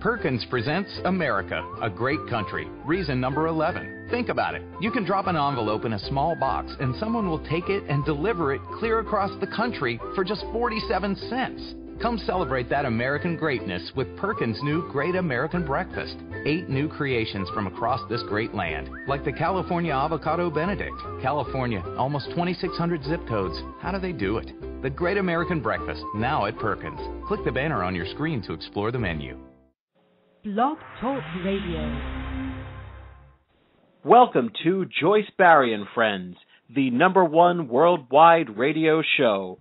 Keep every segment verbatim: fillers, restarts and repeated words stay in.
Perkins presents America, a great country. Reason number eleven. Think about it. You can drop an envelope in a small box and someone will take it and deliver it clear across the country for just forty-seven cents. Come celebrate that American greatness with Perkins' new Great American Breakfast. Eight new creations from across this great land, like the California Avocado Benedict. California, almost twenty-six hundred zip codes. How do they do it? The Great American Breakfast, now at Perkins. Click the banner on your screen to explore the menu. Blog Talk Radio. Welcome to Joyce Barry and Friends, the number one worldwide radio show.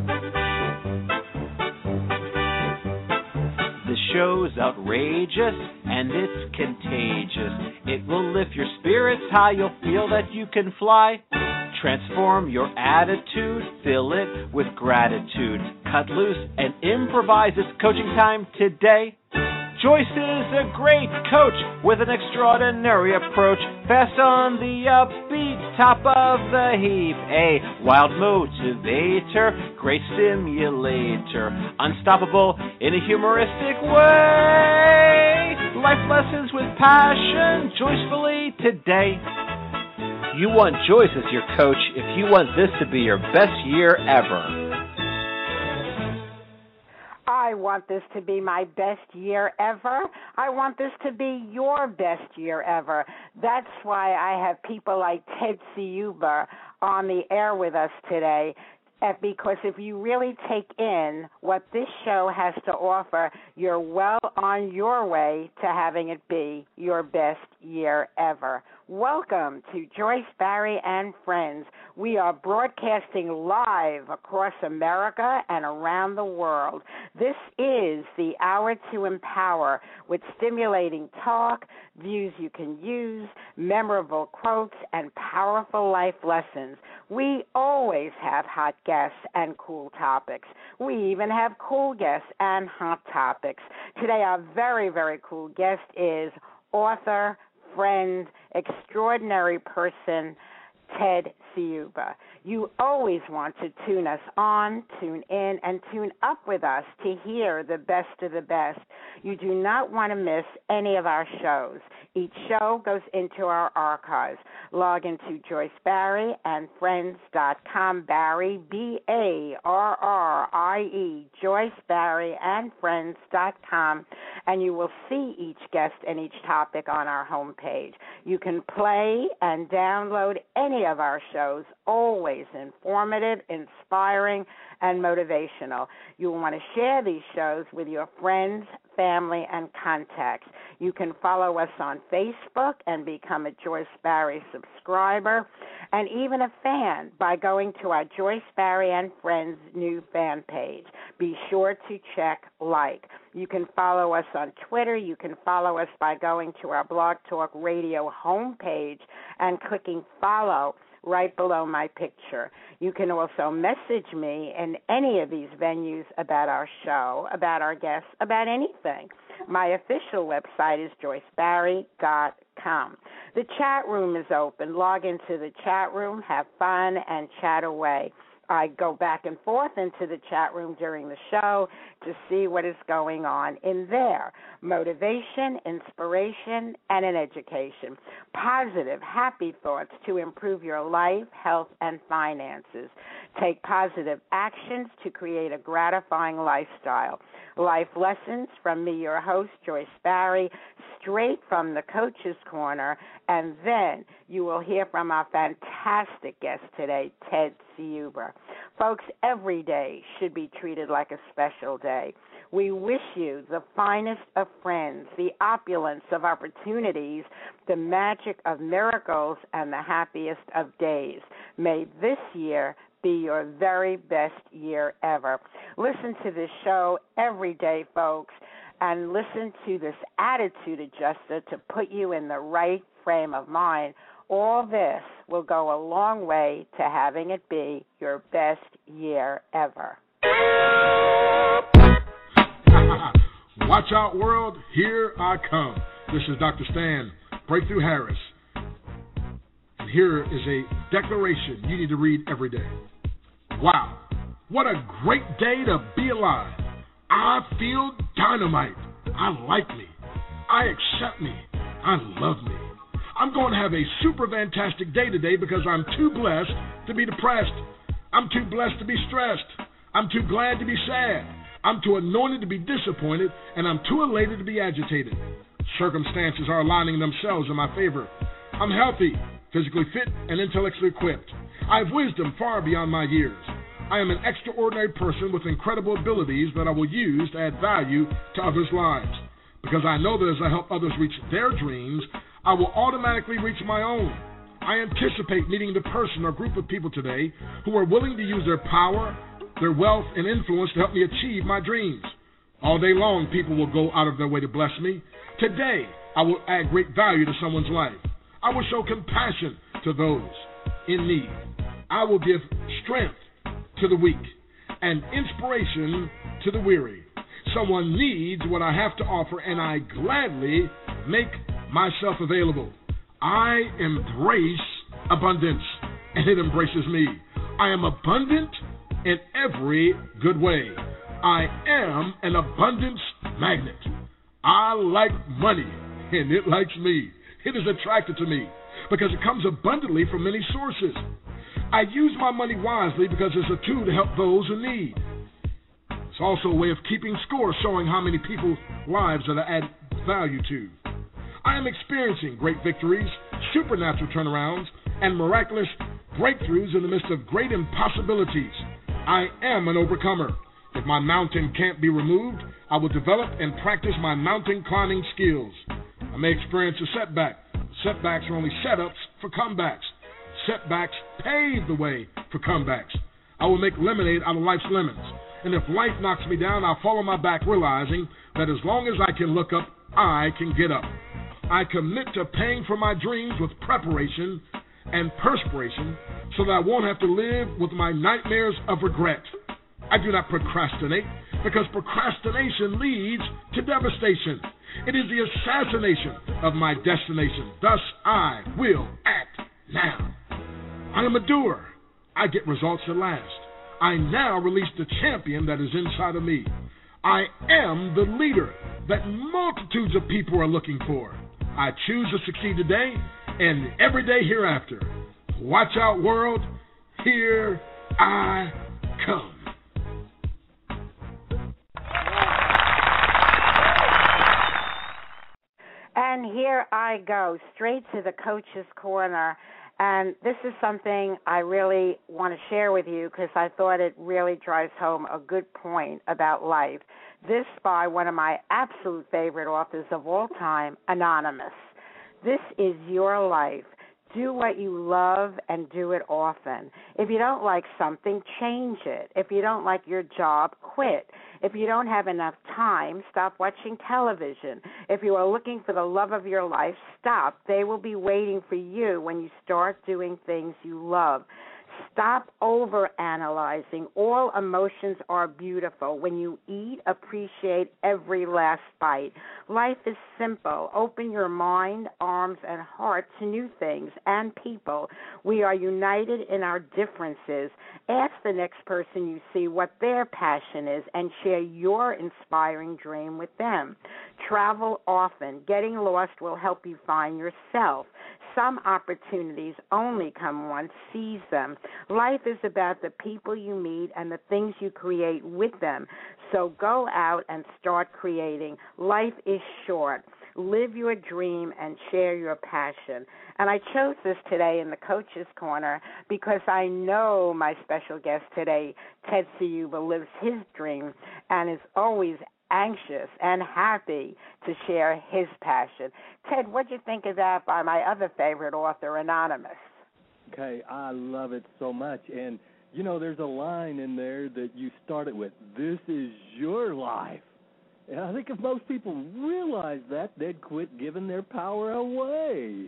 The show's outrageous and it's contagious. It will lift your spirits high, you'll feel that you can fly. Transform your attitude, fill it with gratitude. Cut loose and improvise. It's coaching time today. Joyce is a great coach with an extraordinary approach. Fast on the upbeat, top of the heap. A wild motivator, great stimulator. Unstoppable in a humoristic way. Life lessons with passion, joyfully today. You want Joyce as your coach if you want this to be your best year ever. I want this to be my best year ever. I want this to be your best year ever. That's why I have people like Ted Ciuba on the air with us today. Because if you really take in what this show has to offer, you're well on your way to having it be your best year ever. Welcome to Joyce Barry and Friends. We are broadcasting live across America and around the world. This is the hour to empower with stimulating talk, views you can use, memorable quotes, and powerful life lessons. We always have hot guests and cool topics. We even have cool guests and hot topics. Today our very, very cool guest is author, friend, extraordinary person, Ted Ciuba. You always want to tune us on, tune in, and tune up with us to hear the best of the best. You do not want to miss any of our shows. Each show goes into our archives. Log into Joyce Barry and Friends dot com, Barry, B A R R I E, Joyce Barry and Friends dot com, and you will see each guest and each topic on our homepage. You can play and download any of our shows, always informative, inspiring, and motivational. You will want to share these shows with your friends, family, and contacts. You can follow us on Facebook and become a Joyce Barry subscriber, and even a fan by going to our Joyce Barry and Friends new fan page. Be sure to check like. You can follow us on Twitter. You can follow us by going to our Blog Talk Radio homepage and clicking follow right below my picture. You can also message me in any of these venues about our show, about our guests, about anything. My official website is joyce barry dot com. The chat room is open. Log into the chat room, have fun, and chat away. I go back and forth into the chat room during the show to see what is going on in there. Motivation, inspiration, and an education. Positive, happy thoughts to improve your life, health, and finances. Take positive actions to create a gratifying lifestyle. Life lessons from me, your host, Joyce Barry, straight from the Coach's Corner, and then you will hear from our fantastic guest today, Ted Ciuba. Folks, every day should be treated like a special day. We wish you the finest of friends, the opulence of opportunities, the magic of miracles, and the happiest of days. May this year be your very best year ever. Listen to this show every day, folks, and listen to this attitude adjuster to put you in the right frame of mind. All this will go a long way to having it be your best year ever. Watch out, world. Here I come. This is Doctor Stan Breakthrough Harris. And here is a declaration you need to read every day. Wow, what a great day to be alive. I feel dynamite. I like me. I accept me. I love me. I'm going to have a super fantastic day today because I'm too blessed to be depressed. I'm too blessed to be stressed. I'm too glad to be sad. I'm too anointed to be disappointed, and I'm too elated to be agitated. Circumstances are aligning themselves in my favor. I'm healthy, physically fit, and intellectually equipped. I have wisdom far beyond my years. I am an extraordinary person with incredible abilities that I will use to add value to others' lives. Because I know that as I help others reach their dreams, I will automatically reach my own. I anticipate meeting the person or group of people today who are willing to use their power, their wealth, and influence to help me achieve my dreams. All day long, people will go out of their way to bless me. Today, I will add great value to someone's life. I will show compassion to those in need. I will give strength to the weak and inspiration to the weary. Someone needs what I have to offer, and I gladly make myself available. I embrace abundance, and it embraces me. I am abundant in every good way. I am an abundance magnet. I like money, and it likes me. It is attracted to me because it comes abundantly from many sources. I use my money wisely because it's a tool to help those in need. It's also a way of keeping score, showing how many people's lives that I add value to. I am experiencing great victories, supernatural turnarounds, and miraculous breakthroughs in the midst of great impossibilities. I am an overcomer. If my mountain can't be removed, I will develop and practice my mountain climbing skills. I may experience a setback. Setbacks are only setups for comebacks. Setbacks pave the way for comebacks. I will make lemonade out of life's lemons. And if life knocks me down, I'll fall on my back, realizing that as long as I can look up, I can get up. I commit to paying for my dreams with preparation and perspiration so that I won't have to live with my nightmares of regret. I do not procrastinate because procrastination leads to devastation. It is the assassination of my destination. Thus, I will act now. I am a doer. I get results that last. I now release the champion that is inside of me. I am the leader that multitudes of people are looking for. I choose to succeed today and every day hereafter. Watch out, world. Here I come. And here I go, straight to the Coach's Corner. And this is something I really want to share with you because I thought it really drives home a good point about life. This by one of my absolute favorite authors of all time, Anonymous. This is your life. Do what you love and do it often. If you don't like something, change it. If you don't like your job, quit. If you don't have enough time, stop watching television. If you are looking for the love of your life, stop. They will be waiting for you when you start doing things you love. Stop overanalyzing. All emotions are beautiful. When you eat, appreciate every last bite. Life is simple. Open your mind, arms, and heart to new things and people. We are united in our differences. Ask the next person you see what their passion is and share your inspiring dream with them. Travel often. Getting lost will help you find yourself. Some opportunities only come once. Seize them. Life is about the people you meet and the things you create with them. So go out and start creating. Life is short. Live your dream and share your passion. And I chose this today in the Coach's Corner because I know my special guest today, Ted Ciuba, lives his dream and is always anxious and happy to share his passion. Ted, what do you think of that by my other favorite author, Anonymous? Okay, I love it so much. And, you know, there's a line in there that you started with, this is your life. And I think if most people realize that, they'd quit giving their power away.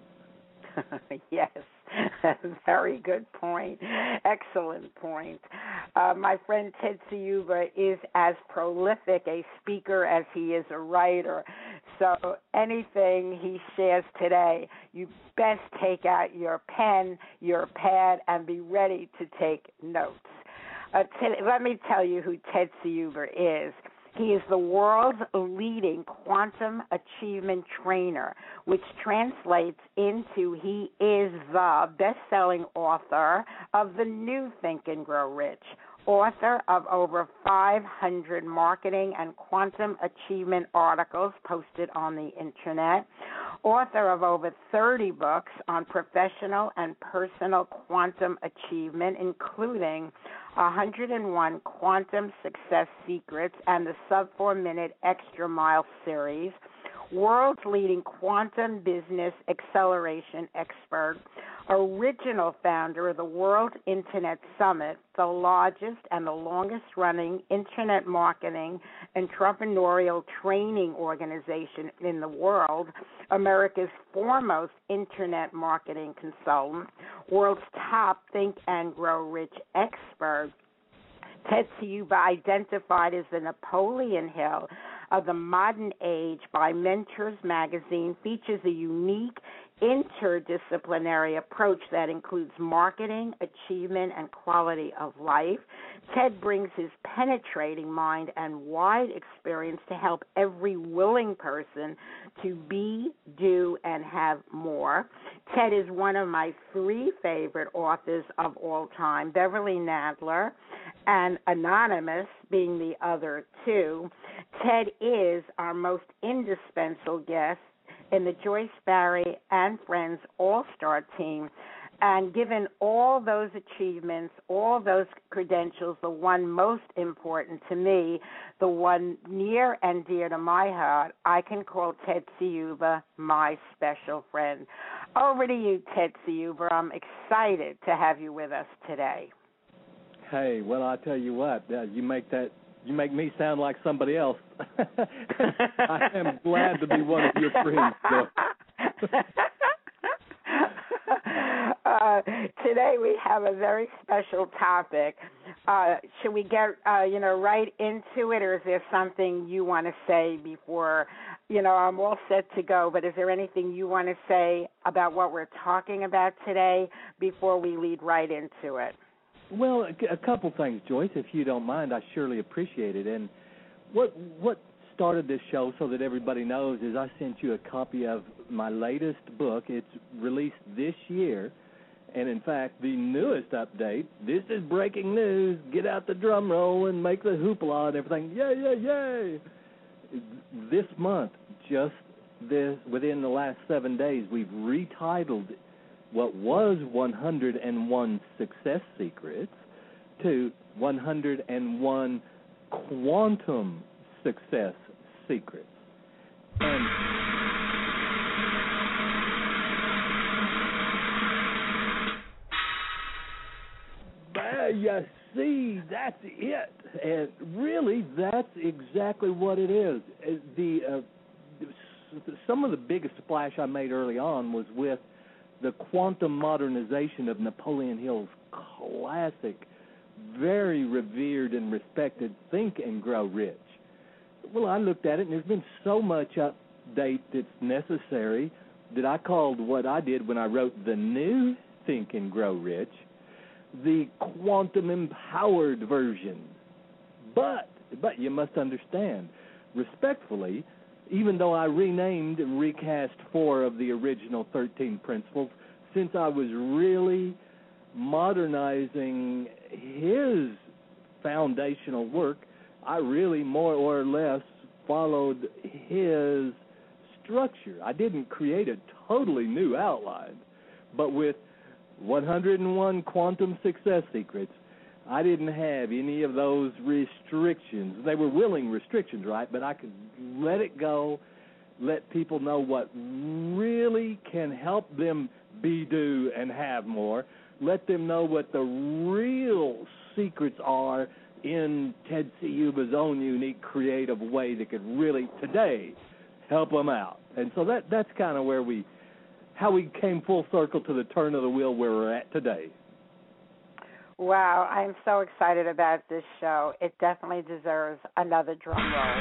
Yes, very good point. Excellent point. Uh, my friend Ted Ciuba is as prolific a speaker as he is a writer. So anything he shares today, you best take out your pen, your pad, and be ready to take notes. Uh, Ted, let me tell you who Ted Ciuba is. He is the world's leading quantum achievement trainer, which translates into he is the best-selling author of the new Think and Grow Rich, author of over five hundred marketing and quantum achievement articles posted on the Internet, author of over thirty books on professional and personal quantum achievement, including one hundred one Quantum Success Secrets and the Sub four Minute Extra Mile series, world's leading quantum business acceleration expert, original founder of the World Internet Summit, the largest and the longest-running internet marketing entrepreneurial training organization in the world, America's foremost internet marketing consultant, world's top Think and Grow Rich expert. Ted Ciuba, identified as the Napoleon Hill of the modern age by Mentors magazine, features a unique interdisciplinary approach that includes marketing, achievement, and quality of life. Ted brings his penetrating mind and wide experience to help every willing person to be, do, and have more. Ted is one of my three favorite authors of all time, Beverly Nadler and Anonymous being the other two. Ted is our most indispensable guest in the Joyce Barry and Friends All-Star team. And given all those achievements, all those credentials, the one most important to me, the one near and dear to my heart, I can call Ted Ciuba my special friend. Over to you, Ted Ciuba. I'm excited to have you with us today. Hey, well, I tell you what, uh, you make that you make me sound like somebody else. I am glad to be one of your friends. So. uh, today we have a very special topic. Uh, should we get uh, you know right into it, or is there something you want to say before? You know, I'm all set to go, but is there anything you want to say about what we're talking about today before we lead right into it? Well, a, a couple things, Joyce, if you don't mind. I surely appreciate it. And what what started this show, so that everybody knows, is I sent you a copy of my latest book. It's released this year. And, in fact, the newest update, this is breaking news. Get out the drum roll and make the hoopla and everything. Yay, yay, yay. This month, just this within the last seven days, we've retitled what was one hundred one Success Secrets to one hundred one Quantum Success Secrets. And there you see, that's it. And really, that's exactly what it is. The uh, some of the biggest splash I made early on was with the quantum modernization of Napoleon Hill's classic, very revered and respected Think and Grow Rich. Well, I looked at it, and there's been so much update that's necessary that I called what I did when I wrote the new Think and Grow Rich the quantum empowered version. But, but you must understand, respectfully, even though I renamed and recast four of the original thirteen principles, since I was really modernizing his foundational work, I really more or less followed his structure. I didn't create a totally new outline, but with one hundred one Quantum Success Secrets, I didn't have any of those restrictions. They were willing restrictions, right? But I could let it go, let people know what really can help them be, do, and have more. Let them know what the real secrets are in Ted Ciuba's own unique, creative way that could really, today, help them out. And so that that's kind of where we, how we came full circle to the turn of the wheel where we're at today. Wow, I'm so excited about this show. It definitely deserves another drum roll.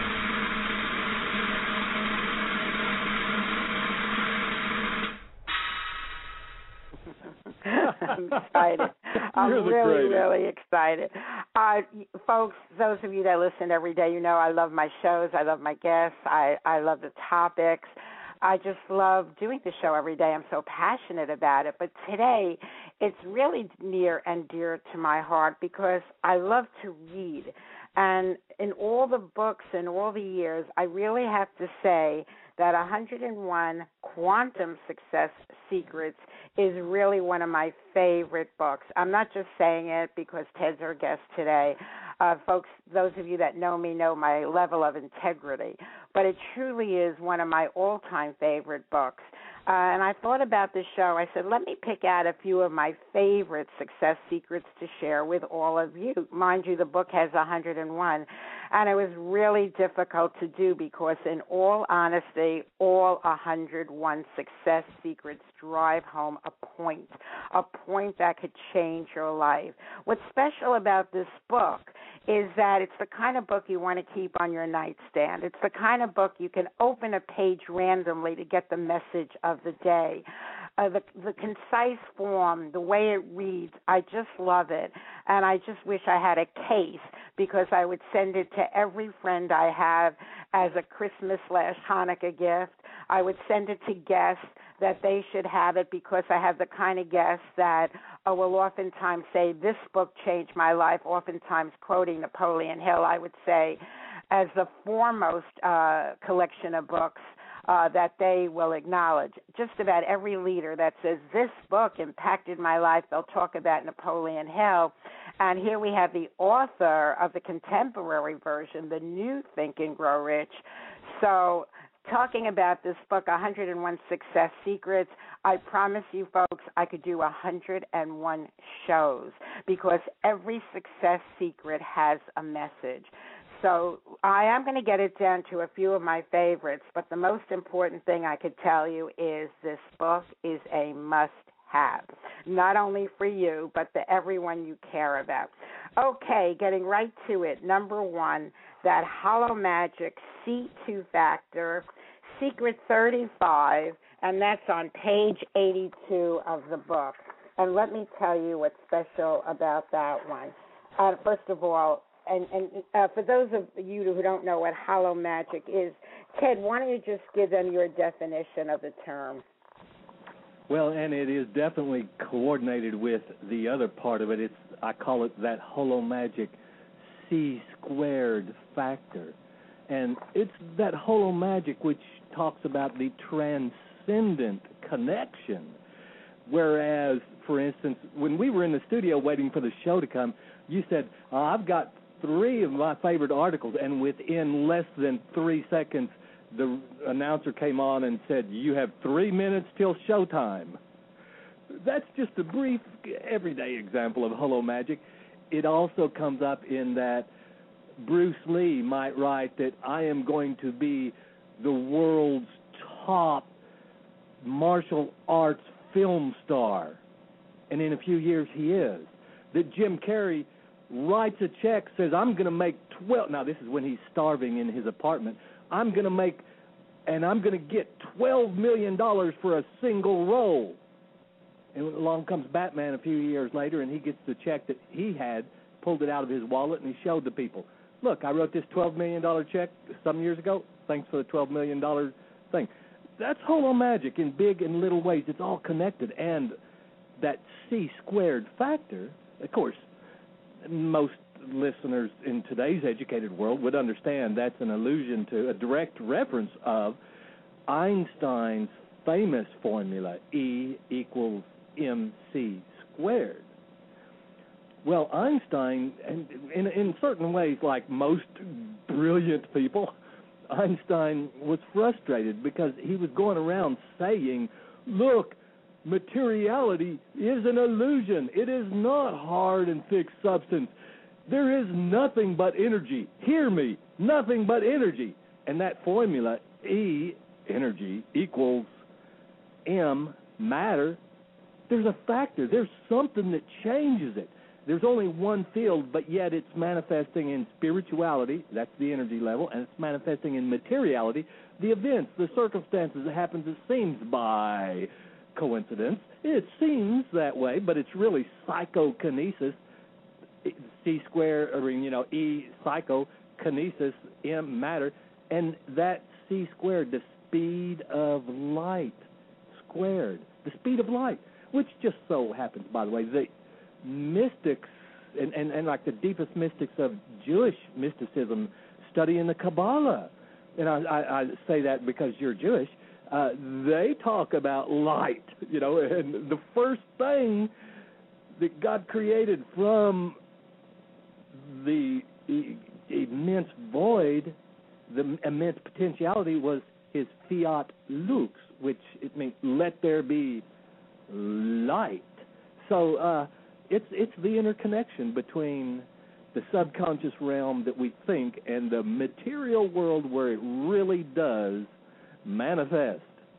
I'm excited. I'm You're the really, greatest. really excited. Uh, folks, those of you that listen every day, you know I love my shows. I love my guests. I, I love the topics. I just love doing the show every day. I'm so passionate about it. But today, it's really near and dear to my heart because I love to read. And in all the books and all the years, I really have to say that one hundred one Quantum Success Secrets is really one of my favorite books. I'm not just saying it because Ted's our guest today. Uh, folks, those of you that know me know my level of integrity. But it truly is one of my all-time favorite books. Uh, and I thought about this show. I said, let me pick out a few of my favorite success secrets to share with all of you. Mind you, the book has one hundred one, and it was really difficult to do because, in all honesty, all one hundred one success secrets drive home a point, a point that could change your life. What's special about this book is that it's the kind of book you want to keep on your nightstand. It's the kind of book you can open a page randomly to get the message of the day. Uh, the, the concise form, the way it reads, I just love it. And I just wish I had a case because I would send it to every friend I have as a Christmas slash Hanukkah gift. I would send it to guests that they should have it because I have the kind of guests that uh, will oftentimes say, this book changed my life, oftentimes quoting Napoleon Hill, I would say, as the foremost uh, collection of books Uh, that they will acknowledge. Just about every leader that says, this book impacted my life, they'll talk about Napoleon Hill. And here we have the author of the contemporary version, the new Think and Grow Rich. So talking about this book, one hundred one Success Secrets, I promise you folks I could do one hundred one shows because every success secret has a message. So I am going to get it down to a few of my favorites, but the most important thing I could tell you is this book is a must-have, not only for you, but for everyone you care about. Okay, getting right to it. Number one, that Hollow Magic C two Factor, Secret thirty-five, and that's on page eighty-two of the book. And let me tell you what's special about that one. Uh, first of all, And, and uh, for those of you who don't know what hollow magic is, Ted, why don't you just give them your definition of the term? Well, and it is definitely coordinated with the other part of it. It's I call it that hollow magic C squared factor. And it's that hollow magic which talks about the transcendent connection. Whereas, for instance, when we were in the studio waiting for the show to come, you said, oh, I've got three of my favorite articles, and within less than three seconds, the announcer came on and said, you have three minutes till showtime. That's just a brief, everyday example of hollow magic. It also comes up in that Bruce Lee might write that I am going to be the world's top martial arts film star, and in a few years he is. That Jim Carrey writes a check, says, I'm going to make twelve, now this is when he's starving in his apartment, I'm going to make, and I'm going to get twelve million dollars for a single role. And along comes Batman a few years later, and he gets the check that he had, pulled it out of his wallet, and he showed the people, look, I wrote this twelve million dollars check some years ago, thanks for the twelve million dollars thing. That's hollow magic in big and little ways. It's all connected. And that C squared factor, of course, most listeners in today's educated world would understand that's an allusion to, a direct reference of Einstein's famous formula, E equals mc squared. Well, Einstein, and in, in certain ways, like most brilliant people, Einstein was frustrated because he was going around saying, look, materiality is an illusion. It is not hard and fixed substance. There is nothing but energy. Hear me, nothing but energy. And that formula, E, energy, equals M, matter, there's a factor. There's something that changes it. There's only one field, but yet it's manifesting in spirituality, that's the energy level, and it's manifesting in materiality, the events, the circumstances that happens, it seems by coincidence. It seems that way, but it's really psychokinesis. C squared, or, you know, E, psychokinesis, M, matter, and that C squared, the speed of light squared, the speed of light, which just so happens, by the way, the mystics, and, and, and like the deepest mystics of Jewish mysticism, studying the Kabbalah, and I, I, I say that because you're Jewish, uh, they talk about light, you know, and the first thing that God created from the e- immense void, the immense potentiality, was his fiat lux, which it means let there be light. So uh, it's it's the interconnection between the subconscious realm that we think and the material world where it really does manifest.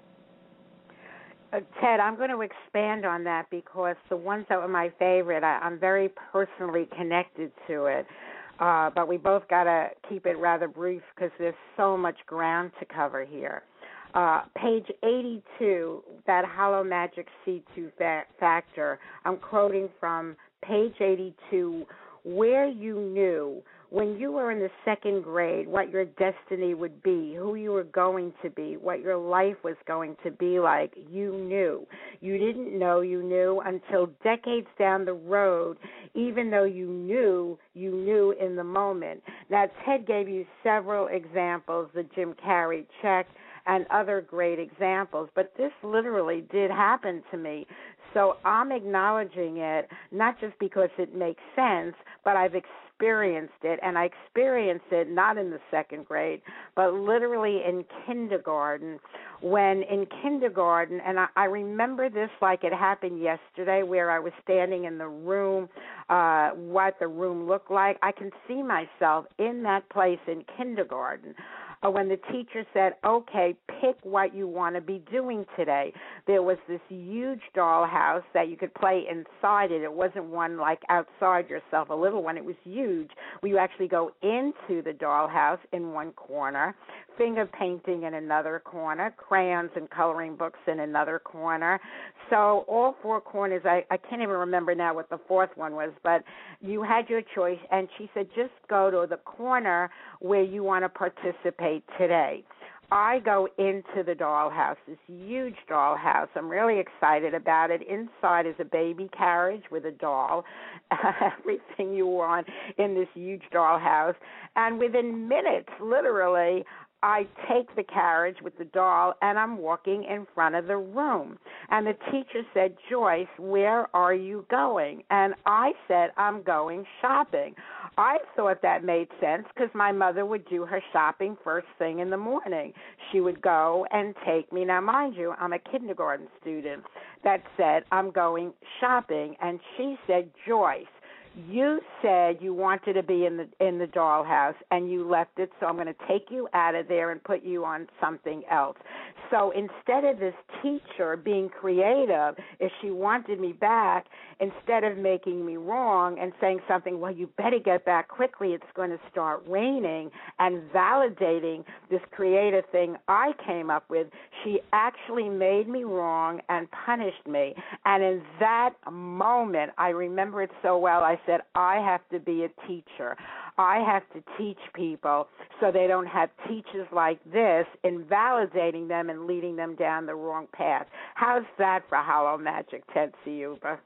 Uh, Ted, I'm going to expand on that because the ones that were my favorite, I, I'm very personally connected to it. Uh, but we both got to keep it rather brief because there's so much ground to cover here. Uh, page eighty-two, that hollow magic C two fa- factor, I'm quoting from page eighty-two, where you knew when you were in the second grade what your destiny would be, who you were going to be, what your life was going to be like. You knew. You didn't know you knew until decades down the road, even though you knew, you knew in the moment. Now, Ted gave you several examples, the Jim Carrey check and other great examples, but this literally did happen to me. So I'm acknowledging it, not just because it makes sense, but I've experienced it, and I experienced it not in the second grade, but literally in kindergarten, when in kindergarten, and I, I remember this like it happened yesterday, where I was standing in the room, uh, what the room looked like. I can see myself in that place in kindergarten. Uh, when the teacher said, okay, pick what you want to be doing today. There was this huge dollhouse that you could play inside it. It wasn't one like outside yourself, a little one. It was huge, where you actually go into the dollhouse in one corner, finger painting in another corner, crayons and coloring books in another corner. So all four corners, I, I can't even remember now what the fourth one was, but you had your choice, and she said, just go to the corner where you want to participate today. I go into the dollhouse, this huge dollhouse. I'm really excited about it. Inside is a baby carriage with a doll, everything you want in this huge dollhouse. And within minutes, literally, I take the carriage with the doll, and I'm walking in front of the room. And the teacher said, Joyce, where are you going? And I said, I'm going shopping. I thought that made sense because my mother would do her shopping first thing in the morning. She would go and take me. Now, mind you, I'm a kindergarten student. That said, I'm going shopping. And she said, Joyce, you said you wanted to be in the in the dollhouse, and you left it, so I'm going to take you out of there and put you on something else. So instead of this teacher being creative, if she wanted me back, instead of making me wrong and saying something, well, you better get back quickly, it's going to start raining, and validating this creative thing I came up with, she actually made me wrong and punished me. And in that moment, I remember it so well, I said, I have to be a teacher. I have to teach people so they don't have teachers like this invalidating them and leading them down the wrong path. How's that for hollow magic, Ted Ciuba?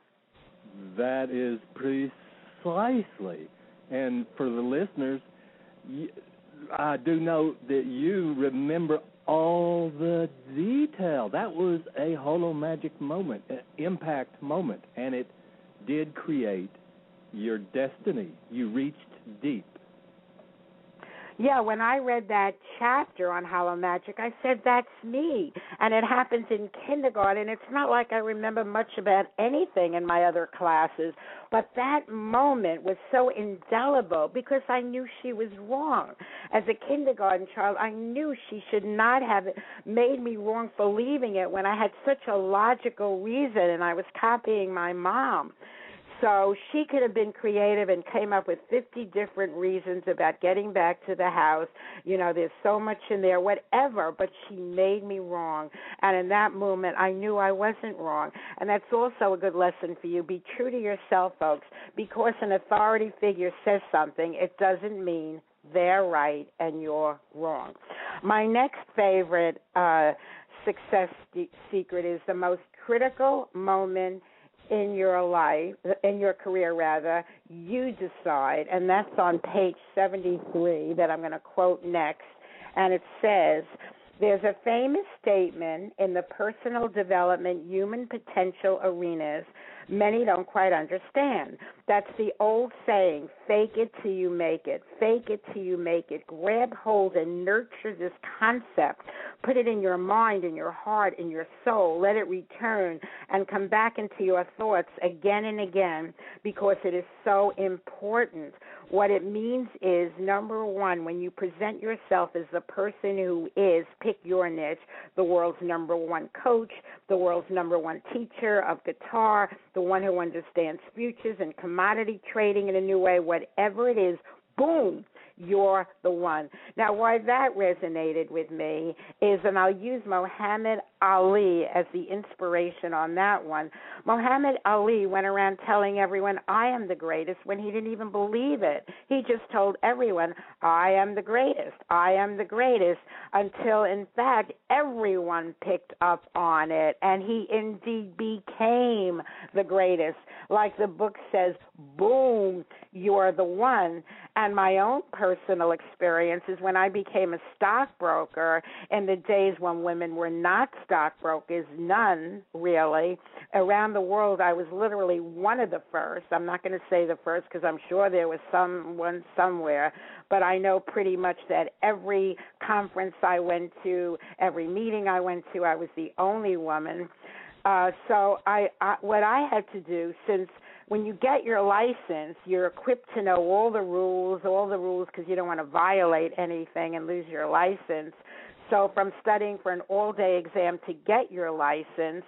That is precisely. And for the listeners, I do know that you remember all the detail. That was a hollow magic moment, an impact moment, and it did create your destiny. You reached deep. Yeah, when I read that chapter on hollow magic, I said, that's me. And it happens in kindergarten. It's not like I remember much about anything in my other classes, but that moment was so indelible because I knew she was wrong. As a kindergarten child, I knew she should not have made me wrong for leaving it when I had such a logical reason and I was copying my mom. So she could have been creative and came up with fifty different reasons about getting back to the house. You know, there's so much in there, whatever, but she made me wrong. And in that moment, I knew I wasn't wrong. And that's also a good lesson for you. Be true to yourself, folks. Because an authority figure says something, it doesn't mean they're right and you're wrong. My next favorite uh, success secret is the most critical moment in your life, in your career rather, you decide, and that's on page seventy-three that I'm going to quote next, and it says, there's a famous statement in the personal development human potential arenas many don't quite understand. That's the old saying, fake it till you make it. Fake it till you make it. Grab hold and nurture this concept. Put it in your mind, in your heart, in your soul. Let it return and come back into your thoughts again and again because it is so important. What it means is, number one, when you present yourself as the person who is, pick your niche, the world's number one coach, the world's number one teacher of guitar, the one who understands futures and commodity trading in a new way, whatever it is, boom, you're the one. Now, why that resonated with me is, and I'll use Muhammad Ali as the inspiration on that one. Muhammad Ali went around telling everyone, I am the greatest, when he didn't even believe it. He just told everyone, I am the greatest, I am the greatest, until, in fact, everyone picked up on it, and he indeed became the greatest. Like the book says, boom, you're the one. And my own personal experience is when I became a stockbroker in the days when women were not stockbrokers, none really. Around the world, I was literally one of the first. I'm not going to say the first because I'm sure there was someone somewhere, but I know pretty much that every conference I went to, every meeting I went to, I was the only woman. Uh, so I, I, what I had to do, since when you get your license, you're equipped to know all the rules, all the rules because you don't want to violate anything and lose your license. So from studying for an all-day exam to get your license,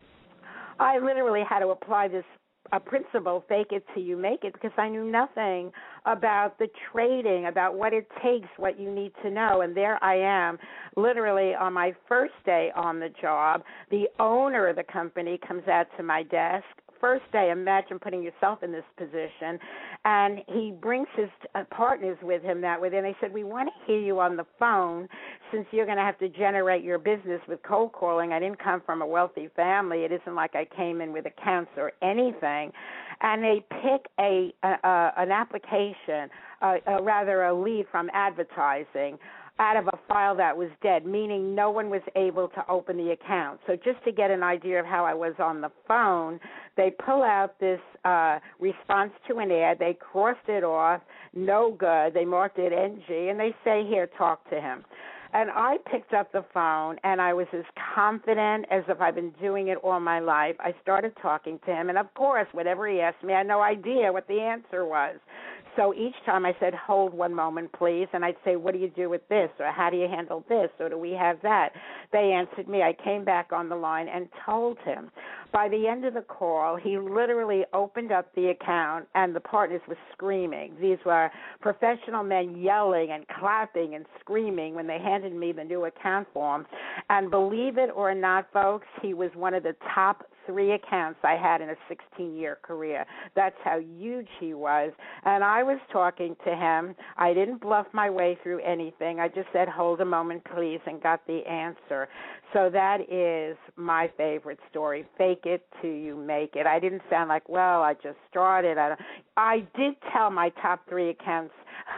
I literally had to apply this a principle, fake it till you make it, because I knew nothing about the trading, about what it takes, what you need to know. And there I am, literally on my first day on the job, the owner of the company comes out to my desk. First day, imagine putting yourself in this position, and he brings his uh, partners with him that way. And they said, we want to hear you on the phone since you're going to have to generate your business with cold calling. I didn't come from a wealthy family. It isn't like I came in with accounts or anything. And they pick a, a, a an application, uh, uh, rather a lead from advertising, out of a file that was dead, meaning no one was able to open the account. So just to get an idea of how I was on the phone, they pull out this uh, response to an ad. They crossed it off, no good. They marked it N G, and they say, here, talk to him. And I picked up the phone, and I was as confident as if I've been doing it all my life. I started talking to him, and, of course, whatever he asked me, I had no idea what the answer was. So each time I said, hold one moment, please, and I'd say, what do you do with this, or how do you handle this, or do we have that? They answered me. I came back on the line and told him. By the end of the call, he literally opened up the account, and the partners were screaming. These were professional men yelling and clapping and screaming when they handed me the new account form. And believe it or not, folks, he was one of the top three accounts I had in a sixteen-year career. That's how huge he was. And I was talking to him. I didn't bluff my way through anything. I just said, hold a moment, please, and got the answer. So that is my favorite story. Fake it till you make it. I didn't sound like, well, I just started. I, I did tell my top three accounts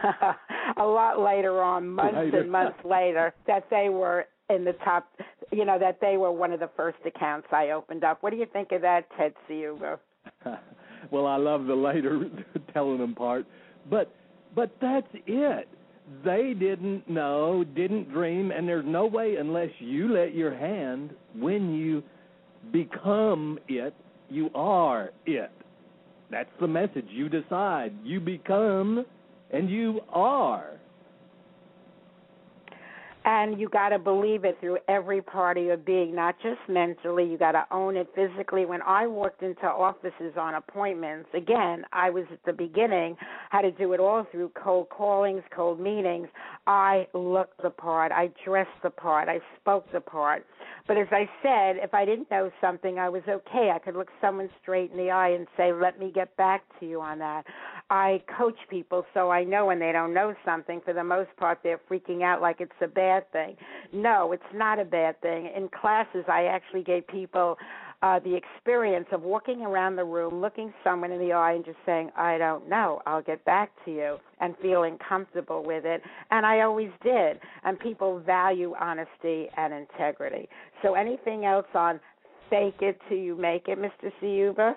a lot later on, months later. and months later, that they were in the top, you know, that they were one of the first accounts I opened up. What do you think of that, Ted Ciuba? Well, I love the later telling them part, but but that's it. They didn't know, didn't dream, and there's no way unless you let your hand, when you become it, you are it. That's the message. You decide. You become, and you are. And you got to believe it through every part of your being, not just mentally. You got to own it physically. When I walked into offices on appointments, again, I was at the beginning, had to do it all through cold callings, cold meetings. I looked the part. I dressed the part. I spoke the part. But as I said, if I didn't know something, I was okay. I could look someone straight in the eye and say, let me get back to you on that. I coach people so I know when they don't know something. For the most part, they're freaking out like it's a bad thing. No, it's not a bad thing. In classes, I actually gave people uh, the experience of walking around the room, looking someone in the eye and just saying, I don't know, I'll get back to you, and feeling comfortable with it. And I always did. And people value honesty and integrity. So anything else on fake it till you make it, Mister Ciuba?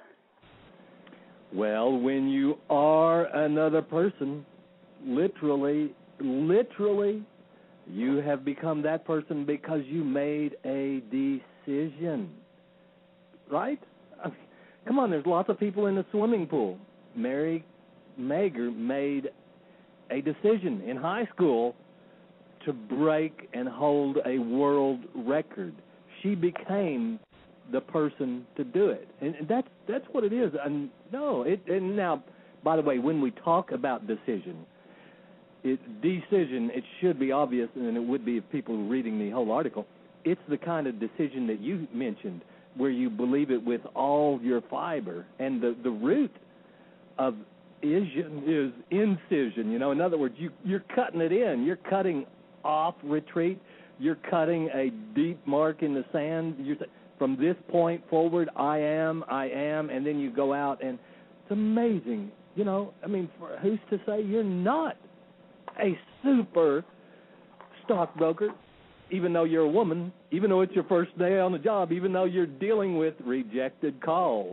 Well, when you are another person, literally, literally, you have become that person because you made a decision, right? I mean, come on, there's lots of people in the swimming pool. Mary Mager made a decision in high school to break and hold a world record. She became the person to do it, and that's that's what it is. And no, it. And now, by the way, when we talk about decision, it decision, it should be obvious, and it would be if people were reading the whole article. It's the kind of decision that you mentioned, where you believe it with all your fiber, and the the root of ision is incision. You know, in other words, you you're cutting it in. You're cutting off retreat. You're cutting a deep mark in the sand. You're from this point forward, I am, I am, and then you go out, and it's amazing. You know, I mean, for, who's to say you're not a super stockbroker, even though you're a woman, even though it's your first day on the job, even though you're dealing with rejected calls?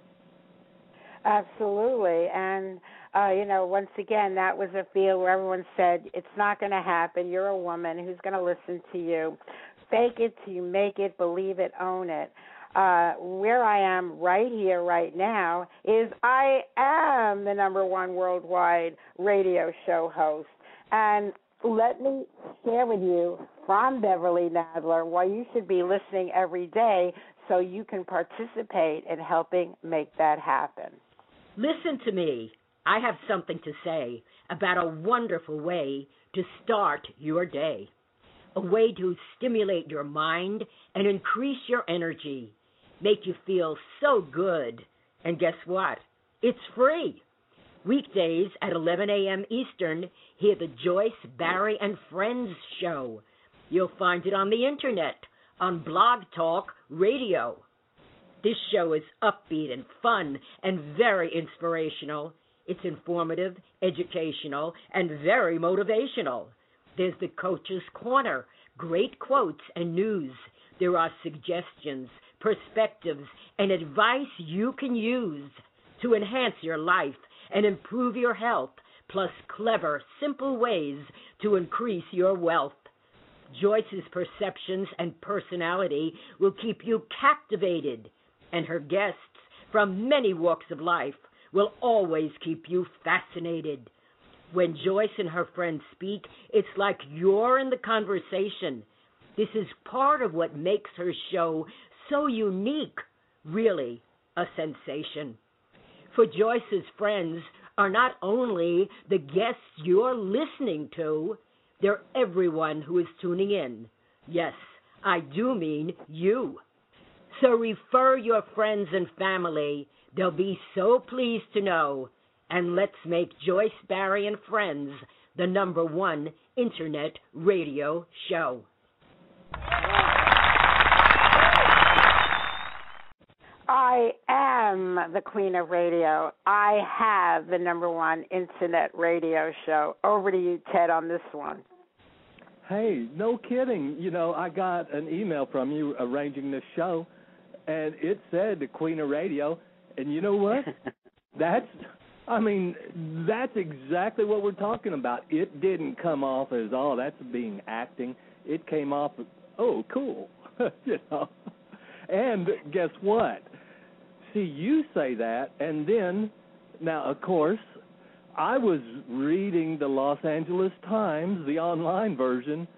Absolutely. And, uh, you know, once again, that was a field where everyone said, it's not going to happen. You're a woman. Who's going to listen to you? Fake it till you make it, believe it, own it. Uh, where I am right here, right now, is I am the number one worldwide radio show host. And let me share with you from Beverly Nadler why you should be listening every day so you can participate in helping make that happen. Listen to me. I have something to say about a wonderful way to start your day. A way to stimulate your mind and increase your energy, make you feel so good. And guess what? It's free. Weekdays at eleven a.m. Eastern, hear the Joyce, Barry, and Friends show. You'll find it on the Internet, on Blog Talk Radio. This show is upbeat and fun and very inspirational. It's informative, educational, and very motivational. There's the Coach's Corner, great quotes and news. There are suggestions, perspectives, and advice you can use to enhance your life and improve your health, plus clever, simple ways to increase your wealth. Joyce's perceptions and personality will keep you captivated, and her guests from many walks of life will always keep you fascinated. When Joyce and her friends speak, it's like you're in the conversation. This is part of what makes her show so unique, really a sensation. For Joyce's friends are not only the guests you're listening to, they're everyone who is tuning in. Yes, I do mean you. So refer your friends and family. They'll be so pleased to know. And let's make Joyce, Barry, and Friends the number one Internet radio show. I am the queen of radio. I have the number one Internet radio show. Over to you, Ted, on this one. Hey, no kidding. You know, I got an email from you arranging this show, and it said the queen of radio. And you know what? That's... I mean, that's exactly what we're talking about. It didn't come off as, oh, that's being acting. It came off as, oh, cool. You know. And guess what? See, you say that, and then, now, of course, I was reading the Los Angeles Times, the online version,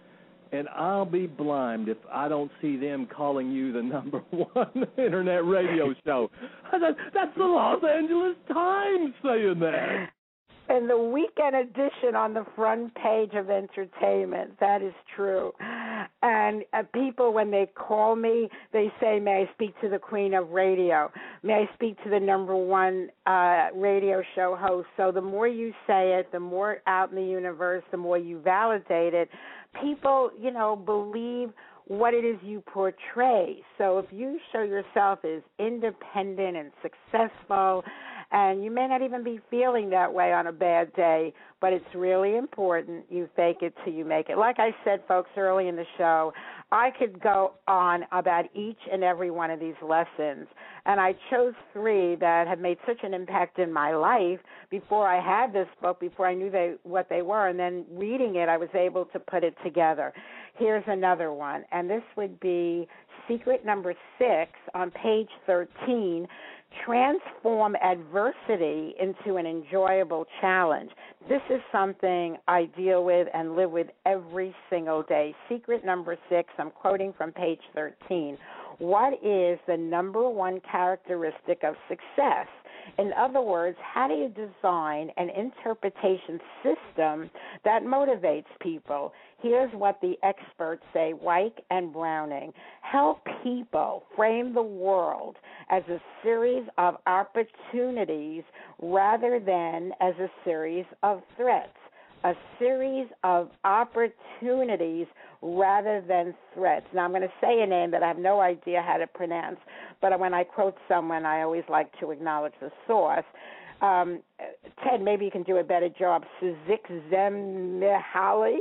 and I'll be blind if I don't see them calling you the number one internet radio show. That's the Los Angeles Times saying that. And the weekend edition on the front page of entertainment. That is true. And uh, people, when they call me, they say, may I speak to the queen of radio? May I speak to the number one uh, radio show host? So the more you say it, the more out in the universe, the more you validate it. People, you know, believe what it is you portray. So if you show yourself as independent and successful, and you may not even be feeling that way on a bad day, but it's really important you fake it till you make it. Like I said, folks, early in the show, I could go on about each and every one of these lessons, and I chose three that have made such an impact in my life before I had this book, before I knew they, what they were, and then reading it, I was able to put it together. Here's another one, and this would be secret number six on page thirteen, transform adversity into an enjoyable challenge. This is something I deal with and live with every single day. Secret number six, I'm quoting from page thirteen. What is the number one characteristic of success? In other words, how do you design an interpretation system that motivates people? Here's what the experts say, Weick and Browning. Help people frame the world as a series of opportunities rather than as a series of threats. A series of opportunities rather than threats. Now, I'm going to say a name that I have no idea how to pronounce, but when I quote someone, I always like to acknowledge the source. Um, Ted, maybe you can do a better job. Csikszentmihalyi.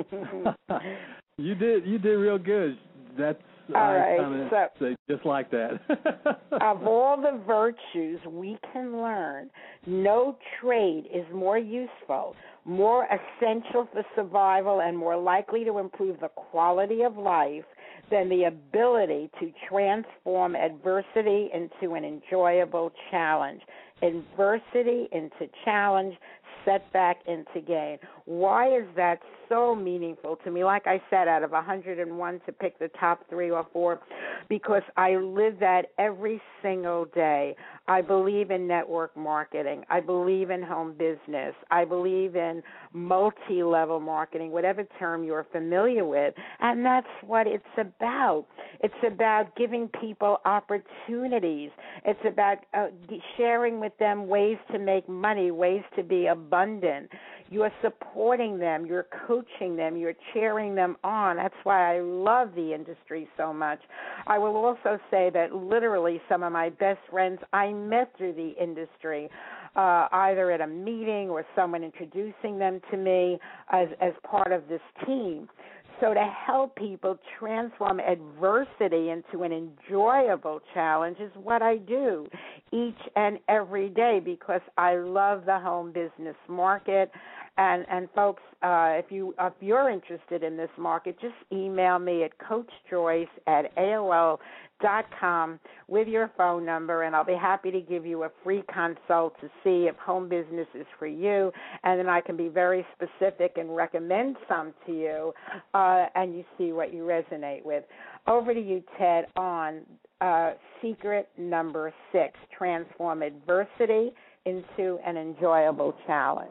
You did. You did real good. That's all I right. kinda So, say just like that. of all the virtues we can learn, no trade is more useful, more essential for survival, and more likely to improve the quality of life than the ability to transform adversity into an enjoyable challenge. Adversity into challenge, setback into gain. Why is that so meaningful to me? Like I said, out of one hundred and one to pick the top three or four, because I live that every single day. I believe in network marketing. I believe in home business. I believe in multi-level marketing, whatever term you're familiar with, and that's what it's about. It's about giving people opportunities. It's about uh, sharing with them ways to make money, ways to be abundant. You're supporting them. You're coaching them. You're cheering them on. That's why I love the industry so much. I will also say that literally some of my best friends I met through the industry, uh, either at a meeting or someone introducing them to me as, as part of this team. So to help people transform adversity into an enjoyable challenge is what I do each and every day, because I love the home business market. And, and folks, uh, if, you, if you're interested in this market, just email me at coach joyce at A O L dot com with your phone number, and I'll be happy to give you a free consult to see if home business is for you, and then I can be very specific and recommend some to you, uh, and you see what you resonate with. Over to you, Ted, on uh, secret number six, transform adversity into an enjoyable challenge.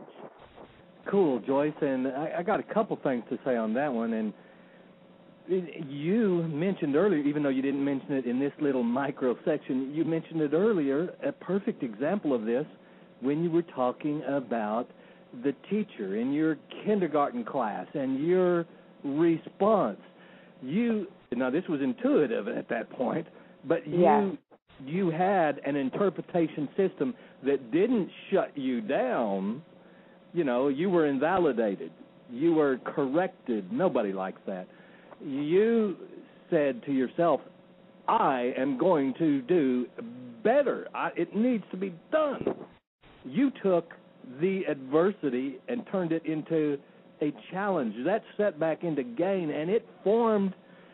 Cool, Joyce, and I, I got a couple things to say on that one. And you mentioned earlier, even though you didn't mention it in this little micro section, you mentioned it earlier, a perfect example of this when you were talking about the teacher in your kindergarten class and your response. You now this was intuitive at that point, but you yeah. you had an interpretation system that didn't shut you down. You know, you were invalidated. You were corrected. Nobody likes that. You said to yourself, I am going to do better. I, it needs to be done. You took the adversity and turned it into a challenge. That setback into gain, and it formed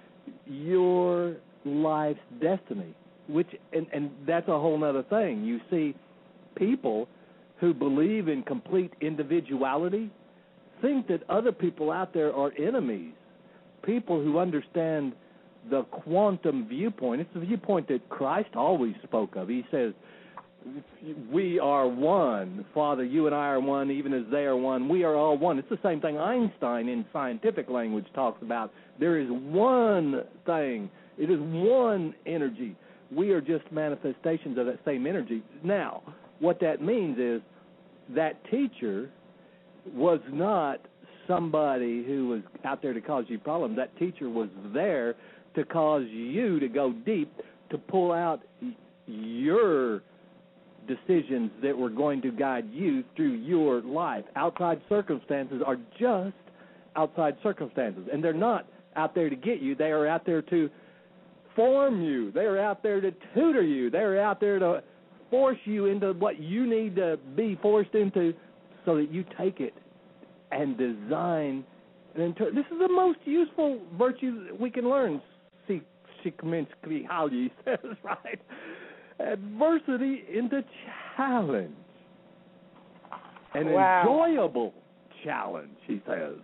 your life's destiny, which, and, and that's a whole other thing. You see, people who believe in complete individuality think that other people out there are enemies. people who understand the quantum viewpoint, it's the viewpoint that Christ always spoke of. He says, we are one. Father, you and I are one, even as they are one. We are all one. It's the same thing Einstein in scientific language talks about. There is one thing. It is one energy. We are just manifestations of that same energy. Now, what that means is that teacher was not somebody who was out there to cause you problems. That teacher was there to cause you to go deep, to pull out your decisions that were going to guide you through your life. Outside circumstances are just outside circumstances, and they're not out there to get you. They are out there to form you. They are out there to tutor you. They are out there to force you into what you need to be forced into so that you take it and design. And this is the most useful virtue we can learn. Shikminski, how you says, right? Adversity into challenge. An wow. enjoyable challenge, he says.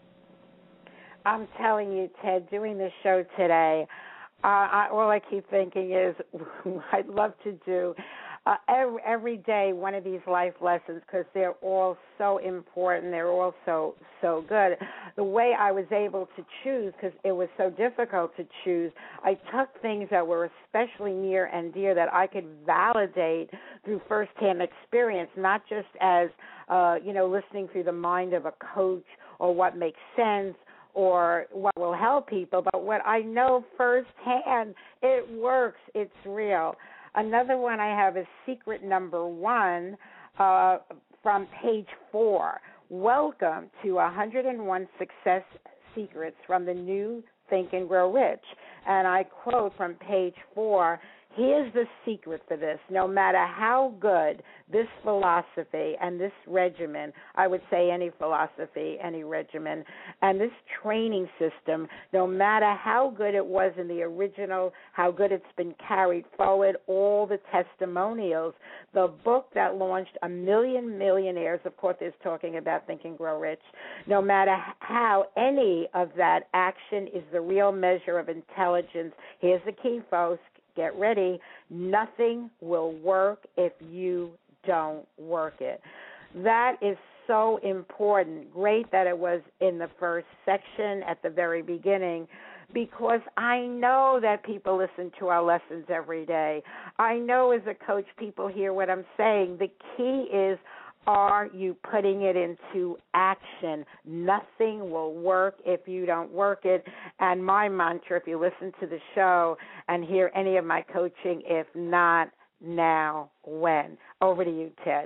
I'm telling you, Ted, doing this show today, uh, I, all I keep thinking is I'd love to do uh, every, every day one of these life lessons because they're all so important. They're all so, so good. The way I was able to choose, because it was so difficult to choose, I took things that were especially near and dear that I could validate through firsthand experience, not just as, uh, you know, listening through the mind of a coach or what makes sense or what will help people, but what I know firsthand. It works. It's real. Another one I have is secret number one uh, from page four. Welcome to one hundred one Success Secrets from the new Think and Grow Rich. And I quote from page four, here's the secret for this. No matter how good this philosophy and this regimen, I would say any philosophy, any regimen, and this training system, no matter how good it was in the original, how good it's been carried forward, all the testimonials, the book that launched a million millionaires, of course, is talking about Think and Grow Rich, no matter how any of that action is the real measure of intelligence. Here's the key, folks. Get ready. Nothing will work if you don't work it. That is so important. Great that it was in the first section at the very beginning, because I know that people listen to our lessons every day. I know as a coach people hear what I'm saying. The key is, are you putting it into action? Nothing will work if you don't work it. And my mantra, if you listen to the show and hear any of my coaching, if not now, when? Over to you, Ted.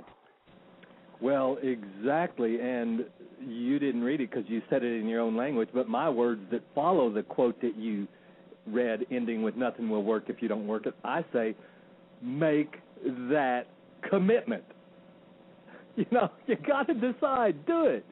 Well, exactly. And you didn't read it because you said it in your own language, but my words that follow the quote that you read, ending with nothing will work if you don't work it, I say make that commitment. You know, you got to decide. Do it.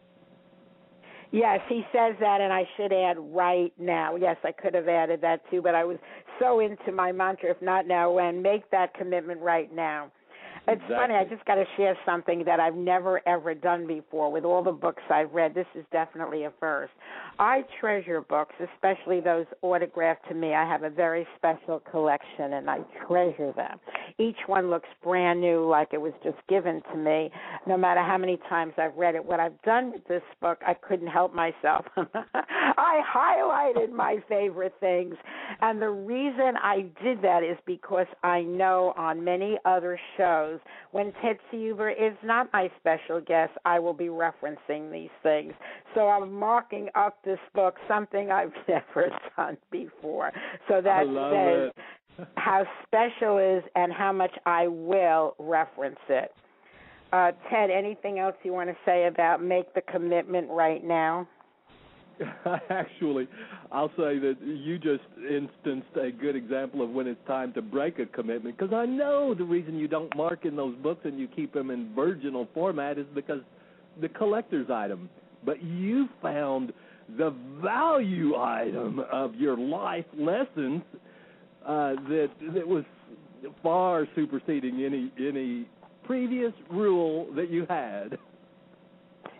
Yes, he says that, and I should add right now. Yes, I could have added that too, but I was so into my mantra, if not now, when. Make that commitment right now. It's exactly. funny, I just got to share something that I've never, ever done before. With all the books I've read, this is definitely a first. I treasure books, especially those autographed to me. I have a very special collection, and I treasure them. Each one looks brand new, like it was just given to me, no matter how many times I've read it. What I've done with this book, I couldn't help myself. I highlighted my favorite things, and the reason I did that is because I know on many other shows, when Ted Huber is not my special guest, I will be referencing these things. So I'm marking up this book, something I've never done before. So that says how special it is and how much I will reference it. Uh, Ted, anything else you want to say about make the commitment right now? Actually, I'll say that you just instanced a good example of when it's time to break a commitment, because I know the reason you don't mark in those books and you keep them in virginal format is because the collector's item. But you found the value item of your life lessons uh, that that was far superseding any any previous rule that you had.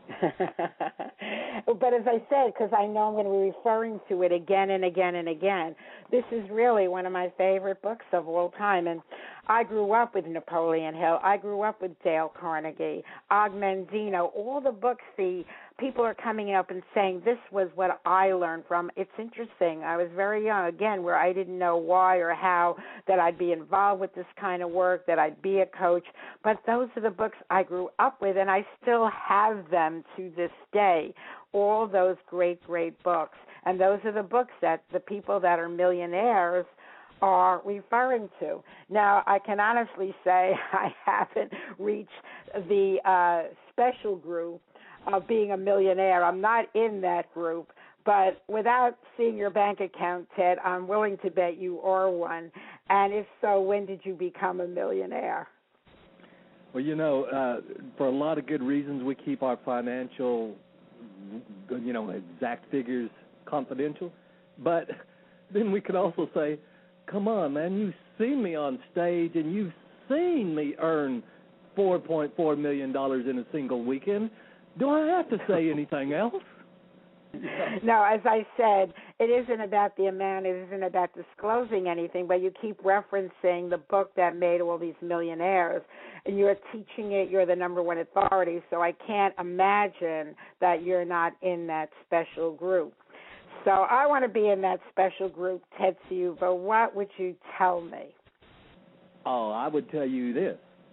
But as I said, because I know I'm going to be referring to it again and again and again, this is really one of my favorite books of all time. And I grew up with Napoleon Hill. I grew up with Dale Carnegie, Og Mandino, all the books. The people are coming up and saying, this was what I learned from. It's interesting. I was very young, again, where I didn't know why or how that I'd be involved with this kind of work, that I'd be a coach. But those are the books I grew up with, and I still have them to this day, all those great, great books. And those are the books that the people that are millionaires are referring to. Now, I can honestly say I haven't reached the uh, special group of being a millionaire. I'm not in that group, but without seeing your bank account, Ted, I'm willing to bet you are one. And if so, when did you become a millionaire? Well, you know, uh, for a lot of good reasons, we keep our financial, you know, exact figures confidential. But then we could also say, come on, man, you've seen me on stage and you've seen me earn four point four million dollars in a single weekend. Do I have to say anything else? No, as I said, it isn't about the amount, it isn't about disclosing anything, but you keep referencing the book that made all these millionaires, and you're teaching it, you're the number one authority, so I can't imagine that you're not in that special group. So I want to be in that special group, Tetsu, but what would you tell me? Oh, I would tell you this.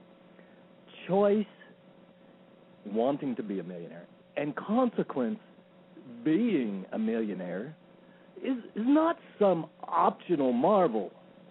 Choice, wanting to be a millionaire, and consequence, being a millionaire, is, is not some optional marvel.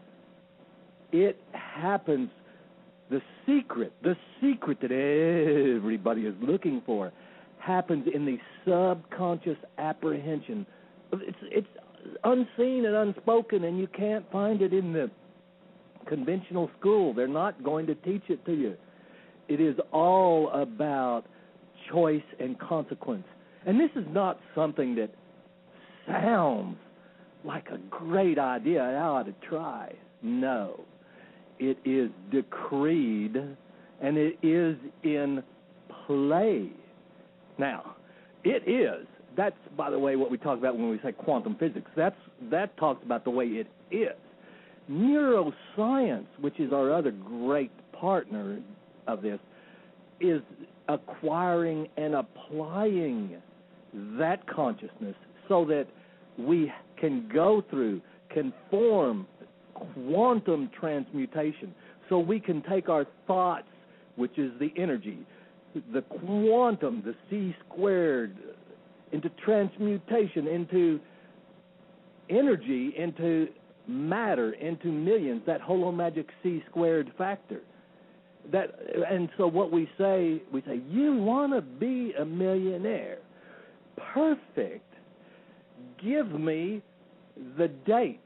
It happens. The secret, the secret that everybody is looking for happens in the subconscious apprehension. It's, it's unseen and unspoken, and you can't find it in the conventional school. They're not going to teach it to you. It is all about choice and consequence. And this is not something that sounds like a great idea. I ought to try. No. It is decreed, and it is in play. Now, it is. That's, by the way, what we talk about when we say quantum physics. That's that talks about the way it is. Neuroscience, which is our other great partner of this, is acquiring and applying that consciousness so that we can go through, can form quantum transmutation, so we can take our thoughts, which is the energy, the quantum, the C squared, into transmutation, into energy, into matter, into millions, that holomagic C squared factor. That, and so what we say, we say, you want to be a millionaire. Perfect. Give me the date.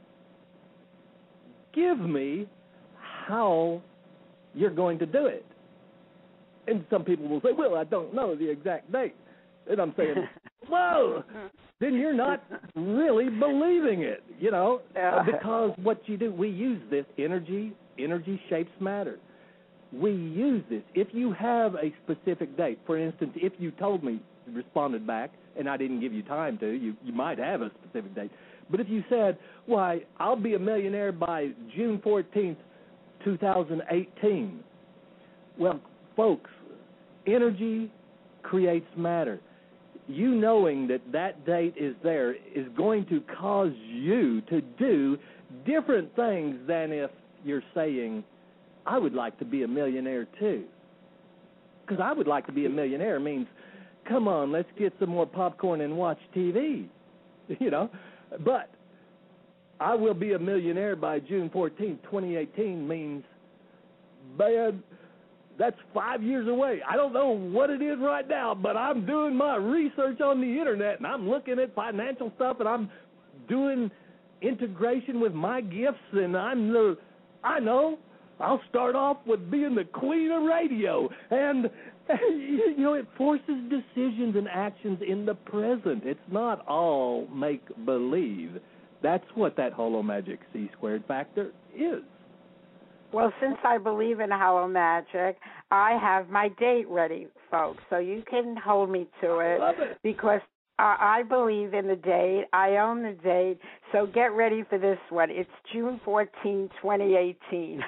Give me how you're going to do it. And some people will say, well, I don't know the exact date. And I'm saying, whoa, then you're not really believing it, you know, because what you do, we use this energy, energy shapes matter. We use this. If you have a specific date, for instance, if you told me, responded back, and I didn't give you time to, you, you might have a specific date. But if you said, why, I'll be a millionaire by June fourteenth, two thousand eighteen. Well, folks, energy creates matter. You knowing that that date is there is going to cause you to do different things than if you're saying, I would like to be a millionaire too. Because I would like to be a millionaire means, come on, let's get some more popcorn and watch T V, you know. But I will be a millionaire by June fourteenth, twenty eighteen means, man, that's five years away. I don't know what it is right now, but I'm doing my research on the Internet, and I'm looking at financial stuff, and I'm doing integration with my gifts, and I'm the, I know, I'll start off with being the queen of radio, and, you know, it forces decisions and actions in the present. It's not all make-believe. That's what that holomagic C-squared factor is. Well, since I believe in hollow magic, I have my date ready, folks, so you can hold me to it, it. because uh, I believe in the date. I own the date, so get ready for this one. It's June fourteenth, twenty eighteen.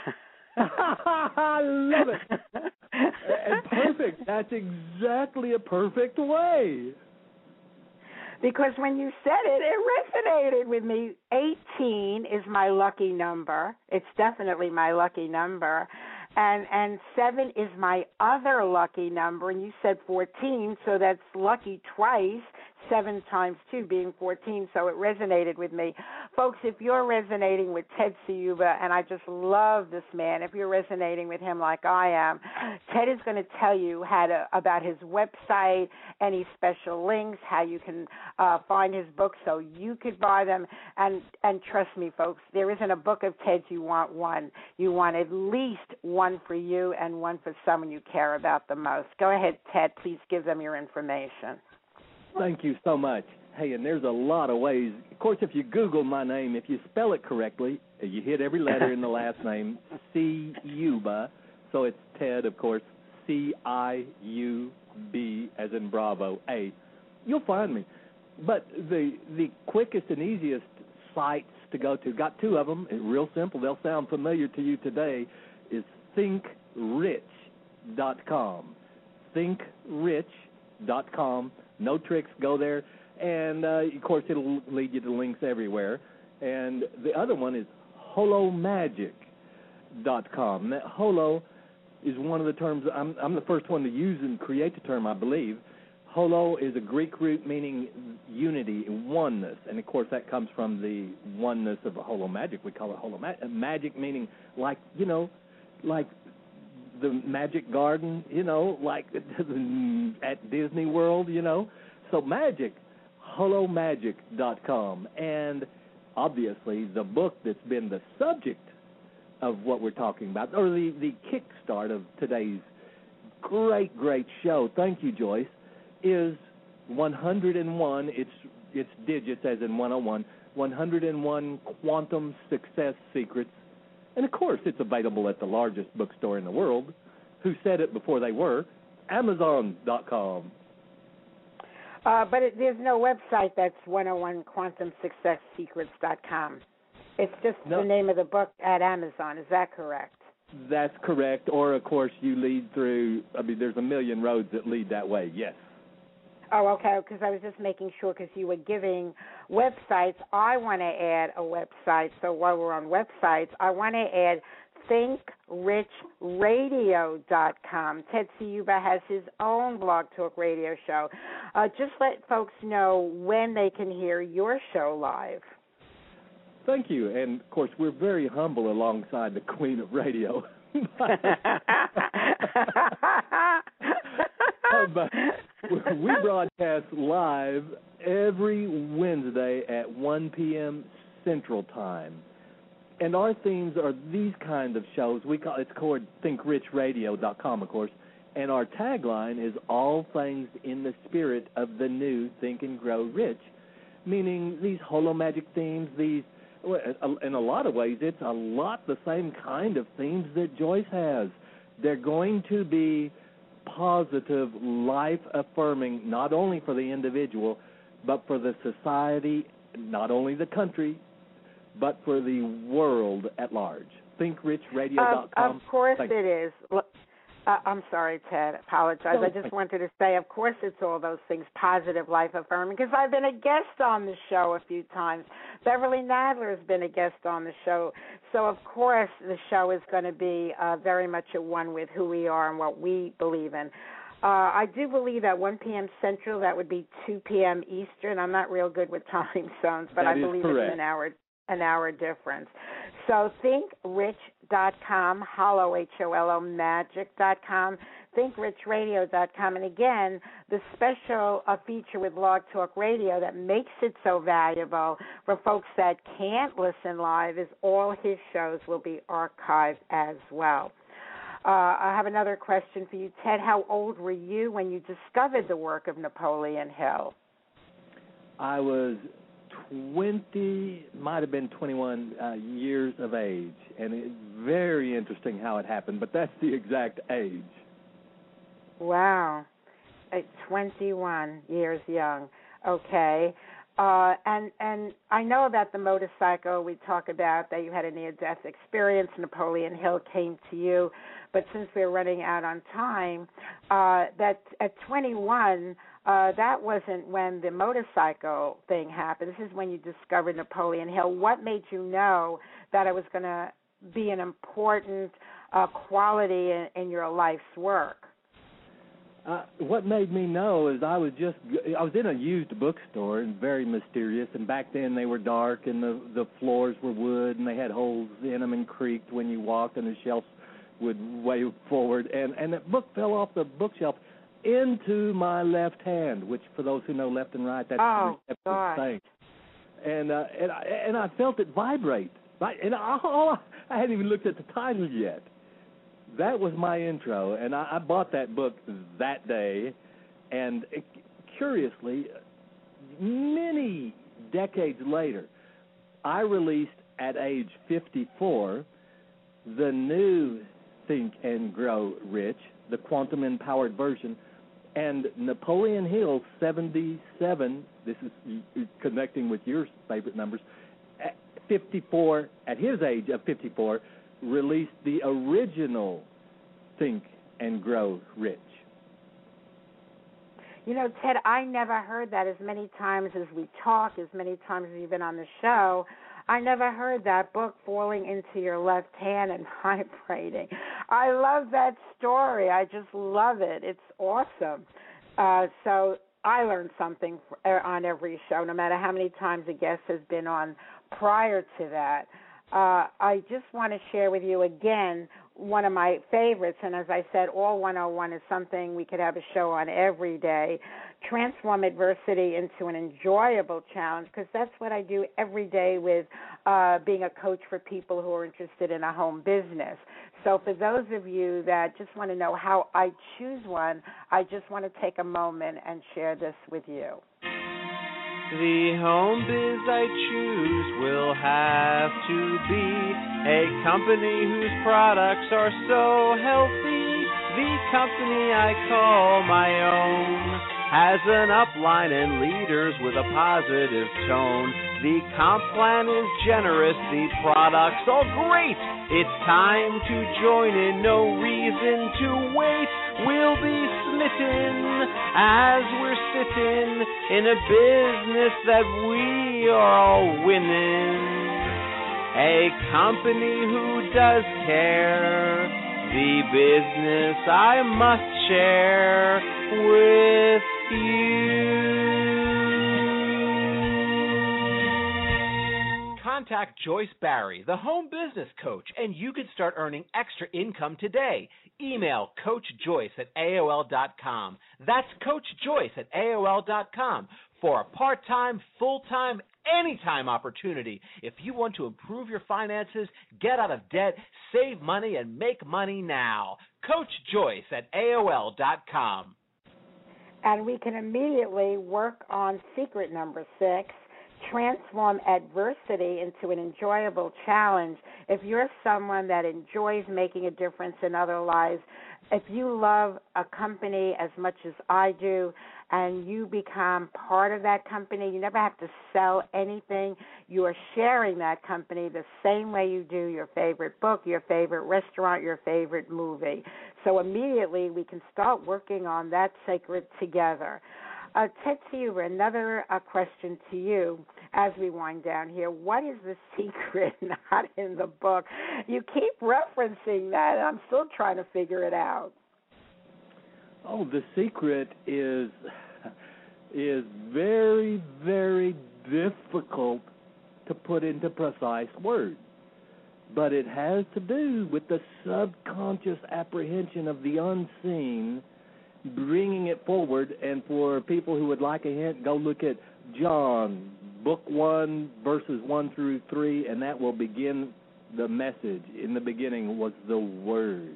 I love it. And perfect. That's exactly a perfect way. Because when you said it, it resonated with me. eighteen is my lucky number. It's definitely my lucky number. And and seven is my other lucky number. And you said fourteen, so that's lucky twice. Seven times two being fourteen, so it resonated with me. Folks, if you're resonating with Ted Ciuba, and I just love this man, if you're resonating with him like I am, Ted is going to tell you how to, about his website, any special links, how you can uh, find his books so you could buy them. And, and trust me, folks, there isn't a book of Ted's you want one. You want at least one for you and one for someone you care about the most. Go ahead, Ted. Please give them your information. Thank you so much. Hey, and there's a lot of ways. Of course, if you Google my name, if you spell it correctly, you hit every letter in the last name, Ciuba. So it's Ted, of course, C I U B as in Bravo, A. You'll find me. But the the quickest and easiest sites to go to, got two of them, it's real simple. They'll sound familiar to you today, is think rich dot com. think rich dot com. No tricks, go there. And, uh, of course, it'll lead you to links everywhere. And the other one is holo magic dot com. That holo is one of the terms, I'm, I'm the first one to use and create the term, I believe. Holo is a Greek root meaning unity, oneness. And, of course, that comes from the oneness of holo magic. We call it holo ma- magic, meaning like, you know, like the Magic Garden, you know, like at Disney World, you know. So magic, holo magic dot com. And obviously the book that's been the subject of what we're talking about, or the, the kickstart of today's great, great show, thank you, Joyce, is one hundred one, it's, it's digits as in one oh one, one hundred one Quantum Success Secrets. And, of course, it's available at the largest bookstore in the world. Who said it before they were? Amazon dot com. Uh, but it, there's no website that's one oh one quantum success secrets dot com. It's just no. the name of the book at Amazon. Is that correct? That's correct. Or, of course, you lead through, I mean, there's a million roads that lead that way, yes. Oh, okay, because I was just making sure because you were giving websites. I want to add a website. So while we're on websites, I want to add think rich radio dot com. Ted Ciuba has his own Blog Talk Radio show. Uh, just let folks know when they can hear your show live. Thank you. And, of course, we're very humble alongside the Queen of Radio. But we broadcast live every Wednesday at one p.m. Central Time. And our themes are these kind of shows. We call it's called think rich radio dot com, of course. And our tagline is all things in the spirit of the new Think and Grow Rich, meaning these holo magic themes, these, in a lot of ways, it's a lot the same kind of themes that Joyce has. They're going to be positive, life-affirming, not only for the individual, but for the society, not only the country, but for the world at large. think rich radio dot com. Um, of course Thank it is. Uh, I'm sorry, Ted. Apologize. No, I just wanted to say, of course it's all those things, positive, life-affirming, because I've been a guest on the show a few times. Beverly Nadler has been a guest on the show. So, of course, the show is going to be uh, very much at one with who we are and what we believe in. Uh, I do believe at one p.m. Central, that would be two p.m. Eastern. I'm not real good with time zones, but That I is believe correct. it's an hour an hour difference. So think rich dot com, holo, H O L O, magic dot com, think rich radio dot com. And again, the special uh, feature with Blog Talk Radio that makes it so valuable for folks that can't listen live is all his shows will be archived as well. Uh, I have another question for you, Ted. How old were you when you discovered the work of Napoleon Hill? I was twenty, might have been twenty-one uh, years of age, and it's very interesting how it happened, but that's the exact age. Wow. At twenty-one years young. Okay. Uh, and and I know about the motorcycle. We talk about that you had a near-death experience. Napoleon Hill came to you, but since we're running out on time, uh, that at twenty-one, uh, that wasn't when the motorcycle thing happened. This is when you discovered Napoleon Hill. What made you know that it was going to be an important uh, quality in, in your life's work? Uh, what made me know is I was just I was in a used bookstore and very mysterious, and back then they were dark and the the floors were wood and they had holes in them and creaked when you walked and the shelves would wave forward, and and the book fell off the bookshelf into my left hand, which for those who know left and right, that's oh, the receptive thing. And uh, and I, and I felt it vibrate, and I, all I, I hadn't even looked at the title yet. That was my intro, and I, I bought that book that day, and it, curiously, many decades later, I released at age fifty-four the new Think and Grow Rich, the quantum-empowered version, and Napoleon Hill, seventy-seven, this is connecting with your favorite numbers, at fifty-four, at his age of fifty-four, released the original Think and Grow Rich. You know, Ted, I never heard that as many times as we talk, as many times as you've been on the show. I never heard that book falling into your left hand and vibrating. I love that story. I just love it. It's awesome. Uh, so I learned something on every show, no matter how many times a guest has been on prior to that. Uh, I just want to share with you again one of my favorites, and as I said, All one oh one is something we could have a show on every day. Transform adversity into an enjoyable challenge, because that's what I do every day with uh, being a coach for people who are interested in a home business. So for those of you that just want to know how I choose one, I just want to take a moment and share this with you. The home biz I choose will have to be a company whose products are so healthy. The company I call my own has an upline and leaders with a positive tone. The comp plan is generous, the products all great. It's time to join in, no reason to wait. We'll be smitten as we're sitting in a business that we are all winning. A company who does care, the business I must share with you. Contact Joyce Barry, the home business coach, and you can start earning extra income today. Email Coach Joyce at A O L dot com. That's Coach Joyce at A O L dot com for a part-time, full-time, anytime opportunity. If you want to improve your finances, get out of debt, save money, and make money now. Coach Joyce at A O L dot com. And we can immediately work on secret number six, transform adversity into an enjoyable challenge. If you're someone that enjoys making a difference in other lives, if you love a company as much as I do, and you become part of that company, you never have to sell anything. You are sharing that company the same way you do your favorite book, your favorite restaurant, your favorite movie. So immediately we can start working on that secret together. Uh, Ted Huber, another uh, question to you as we wind down here. What is the secret not in the book? You keep referencing that, and I'm still trying to figure it out. Oh, the secret is is very, very difficult to put into precise words. But it has to do with the subconscious apprehension of the unseen, bringing it forward. And for people who would like a hint, go look at John, book one, verses one through three, and that will begin the message. In the beginning was the Word.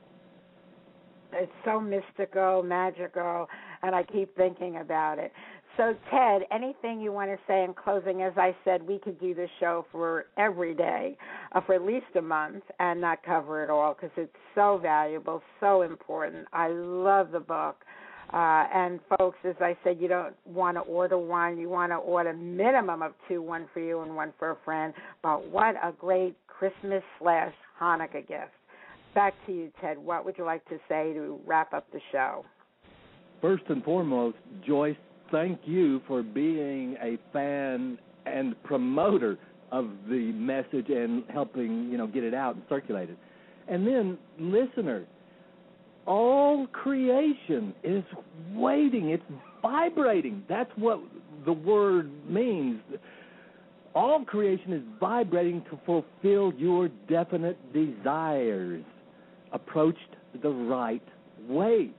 It's so mystical, magical, and I keep thinking about it. So, Ted, anything you want to say in closing? As I said, we could do this show for every day, uh, for at least a month, and not cover it all because it's so valuable, so important. I love the book. Uh, and, folks, as I said, you don't want to order one. You want to order a minimum of two, one for you and one for a friend. But what a great Christmas slash Hanukkah gift. Back to you, Ted. What would you like to say to wrap up the show? First and foremost, Joyce, thank you for being a fan and promoter of the message and helping, you know, get it out and circulate it. And then, listener, all creation is waiting. It's vibrating. That's what the word means. All creation is vibrating to fulfill your definite desires, approached the right way.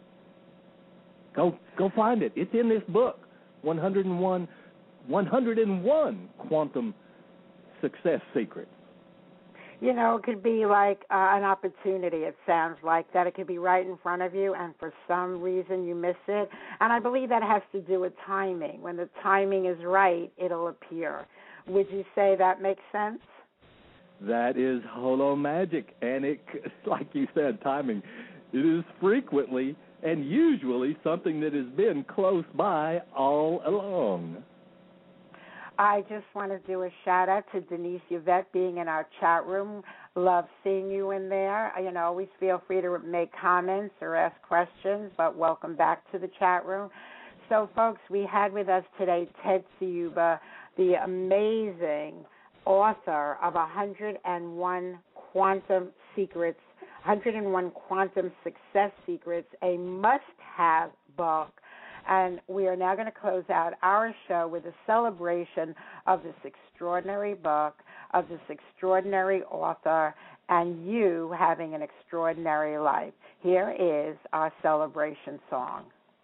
Go go find it. It's in this book, one hundred one, one hundred one Quantum Success Secrets. You know, it could be like uh, an opportunity, it sounds like, that it could be right in front of you, and for some reason you miss it. And I believe that has to do with timing. When the timing is right, it'll appear. Would you say that makes sense? That is holo magic, and it, like you said, timing. It is frequently and usually something that has been close by all along. I just want to do a shout-out to Denise Yvette being in our chat room. Love seeing you in there. You know, always feel free to make comments or ask questions, but welcome back to the chat room. So, folks, we had with us today Ted Ciuba, the amazing author of one hundred one Quantum Secrets, one hundred one Quantum Success Secrets, a must-have book. And we are now going to close out our show with a celebration of this extraordinary book, of this extraordinary author, and you having an extraordinary life. Here is our celebration song.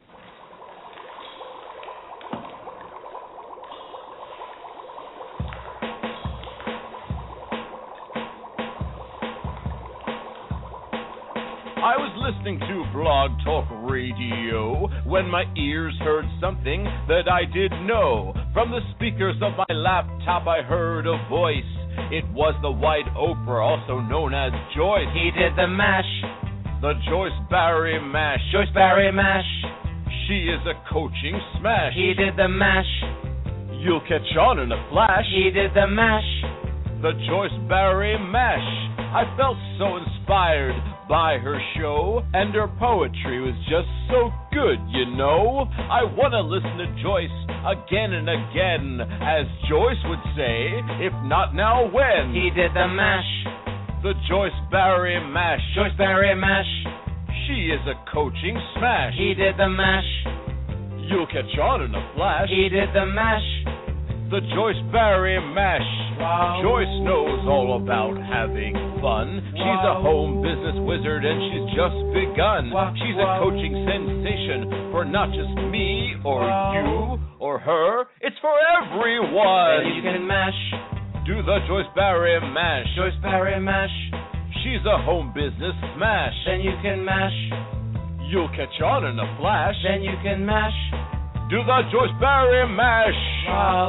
I was listening to Blog Talk Radio when my ears heard something that I didn't know. From the speakers of my laptop I heard a voice. It was the White Oprah, also known as Joyce. He did the mash. The Joyce Barry Mash. Joyce Barry Mash. She is a coaching smash. He did the mash. You'll catch on in a flash. He did the mash. The Joyce Barry Mash. I felt so inspired by her show, and her poetry was just so good, you know. I want to listen to Joyce again and again, as Joyce would say, if not now, when? He did the mash. The Joyce Barry Mash. Joyce Barry Mash. She is a coaching smash. He did the mash. You'll catch on in a flash. He did the mash. The Joyce Barry Mash. Wow. Joyce knows all about having fun. Wow. She's a home business wizard and she's just begun. Wow. She's wow. a coaching sensation for not just me or wow. you or her. It's for everyone. Then you can mash. Do the Joyce Barry Mash. Joyce Barry Mash. She's a home business smash. Then you can mash. You'll catch on in a flash. Then you can mash. Do the Joyce Barry Mash. Wow.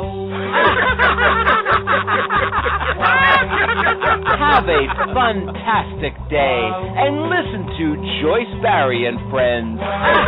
Have a fantastic day and listen to Joyce Barry and Friends.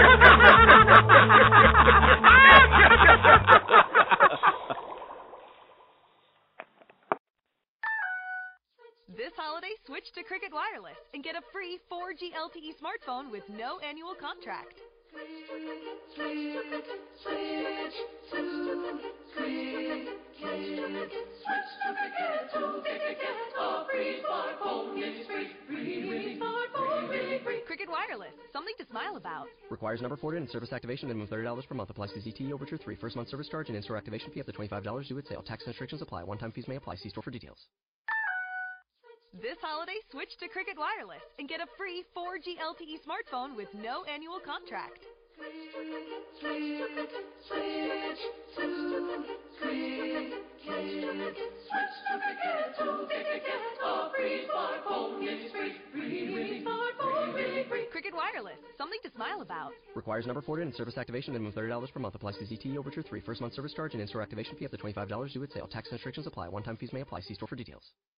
This holiday, switch to Cricket Wireless and get a free four G L T E smartphone with no annual contract. Switch, switch, switch to Cricket. Switch to Cricket, to Cricket. A free smartphone is free. Free smartphone, really free. Cricket Wireless, something to smile about. Requires number ported and service activation, minimum thirty dollars per month. Applies to Z T E Overture three. First month service charge and in-store activation fee up to twenty-five dollars due at sale. Tax and restrictions apply. One-time fees may apply. See store for details. This holiday, switch to Cricket Wireless and get a free four G L T E smartphone with no annual contract. Switch, switch, switch to Cricket. Switch to Cricket, to Cricket. A free smartphone is free. Free, really smartphone, really free. Cricket Wireless. Wireless. Something to smile about. Requires number ported and service activation. Minimum thirty dollars per month. Applies to Z T E Overture three. First month service charge and in-store activation fee up to twenty-five dollars due at sale. Tax and restrictions apply. One-time fees may apply. See store for details.